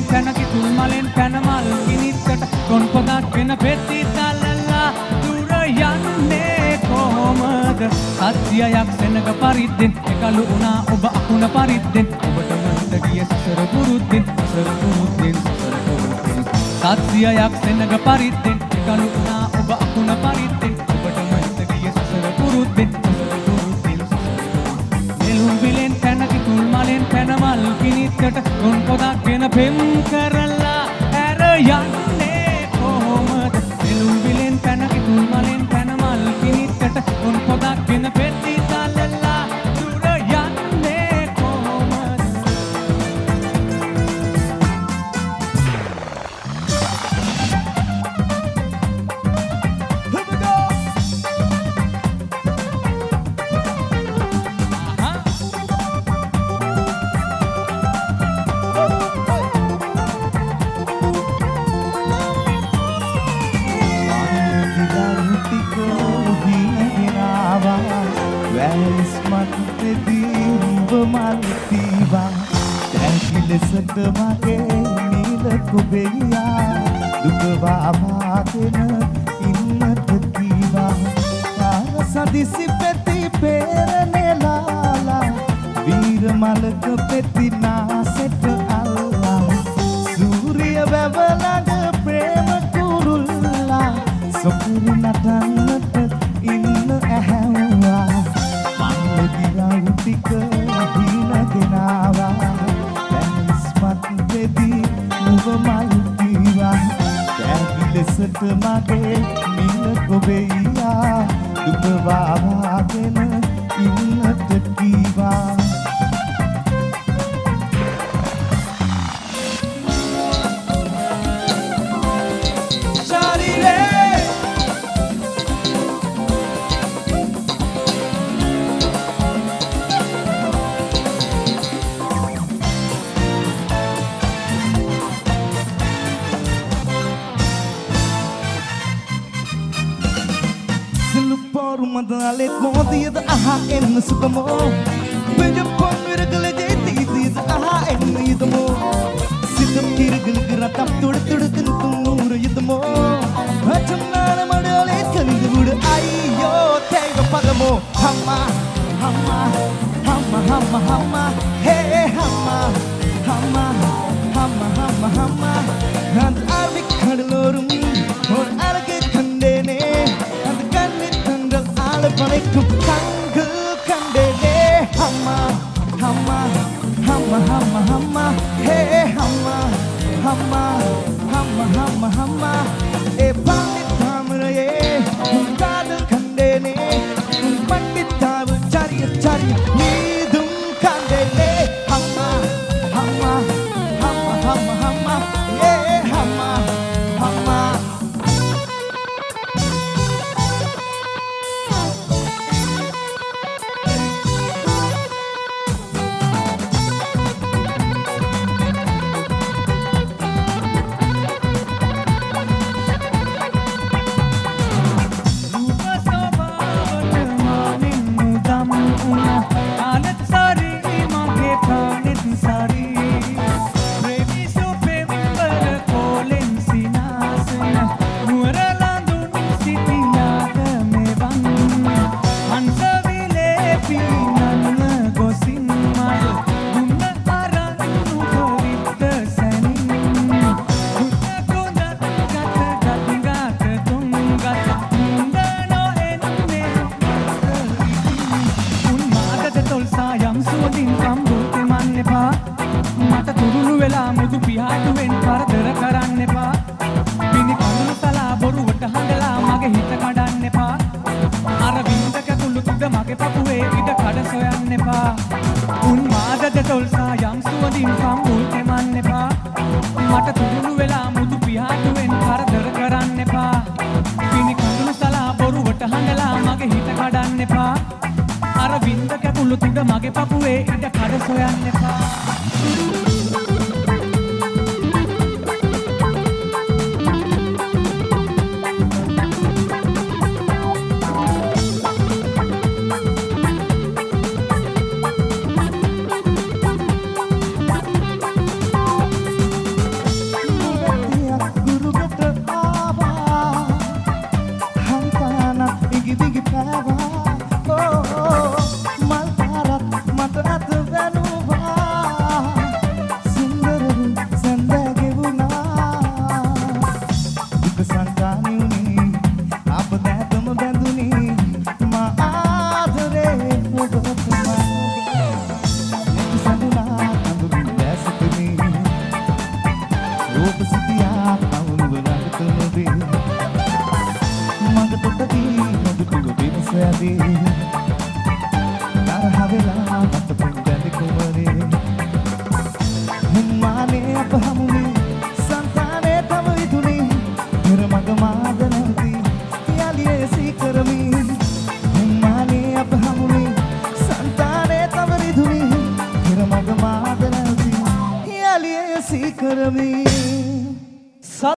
පැනකි තුල් මලෙන් පැන මල් කිනිත්තට කොන් පොදක් ගෙන පෙත්ති තල්ලලා දුර යන්නේ කොහොමද සත්‍යයක් සෙනග පරිද්දෙන් එකලු වුණා ඔබ අකුණ පරිද්දෙන් ඔබට මන්ට ගිය සසර පුරුද්දෙන් සසර පුරුද්දෙන් සසර පුරුද්දෙන් සත්‍යයක් සෙනග පරිද්දෙන් එකලු වුණා ඔබ අකුණ පරිද්දෙන් ඔබට මන්ට ගිය සසර පුරුද්දෙන් සසර පුරුද්දෙන් නෙළුම් විලෙන් පැනකි තුල් මලෙන් පැන මල් කිනිත්තට කොන් පොදක් ගෙන පෙම් කරලා ඇර යන්නේ කොහොමද නෙළුම් විලෙන් පැනකි තුල් මලෙන් පැන මල් කිනිත්තට කොන් පොදක් ගෙන පෙත්ති තල්ලලා දුර යන්නේ කොහොමද ලෙසට මගේ නිල කුබෙයා දුකවා මාගෙන ඉන්නට කීවා සදිසි පෙති පෙරනෙලාලා වීර මලක පෙති නාසෙට අල්ලා සූරිය වැවලඟ ප්‍රේම කුරුල්ලා සොකුරු නටන්නට ඉන්න ඇහැව්වා මං ගිරා ටික හිනගෙනාවා උඹ මල් කීවා කැවි ලෙසට මගේ නිල කොබෙයා දුක වාගෙන ඉන්නට කීවා Madalit mo diyad ahain na suka mo Medyo pang miragaladay diyad ahain na yad mo Sitam kiragalagatap tuda-tuda kanitong yad mo Acham na na madalit kanigura Ayo, tega paga mo Hama, hama, hama, hama, hama Hey, hama, hama, hama, hama, hama Hand arvik kadalorum Or aragit kandene And kanit Alaikum tanggul kandene Hama, hama, hama, hama, hama Hey, hama, hama, hama, hama, hama Pandit thamra ye kadal kandene Pandit thavu chariya chariya nidum kandene Hama, hama, hama, hama, hama Hey, hama, hama සැදී තරහ වෙලා මට පුංගලි කුමරේ මුම්මානේ අප හමු